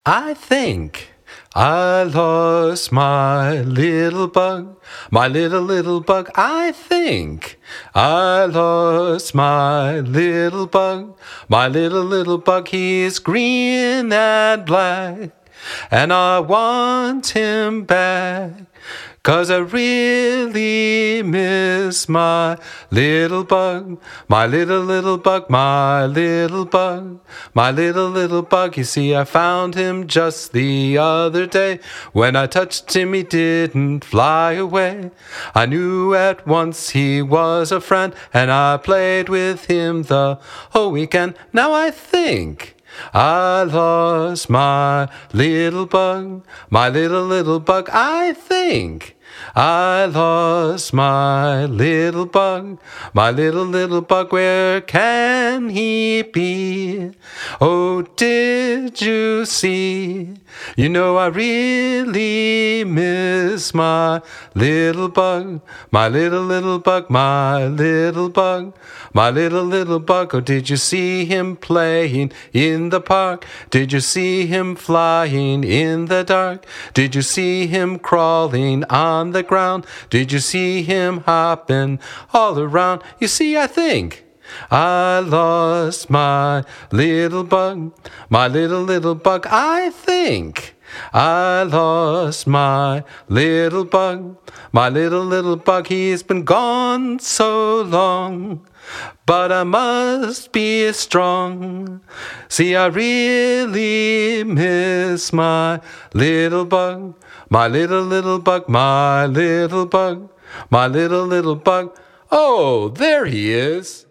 I think I lost my little bug, my little bug. I think I lost my little bug, my little bug. He's green and black, and I want him back. 'Cause I really miss my little bug, my little bug, my little bug, my little bug. You see, I found him just the other day. When I touched him, he didn't fly away. I knew at once he was a friend, and I played with him the whole weekend. Now I think I lost my little bug, my little bug. I think I lost my little bug, my little bug. Where can he be? Oh, did you see? You know I really miss my little bug, my little bug, my little bug, my little bug. Oh, did you see him playing in the park? Did you see him flying in the dark? Did you see him crawling on the ground? Did you see him hopping all around? You see, I think I lost my little bug, my little bug. I think I lost my little bug, my little bug. He's been gone so long, but I must be strong. See, I really miss my little bug, my little bug, my little bug, my little bug. Oh, there he is.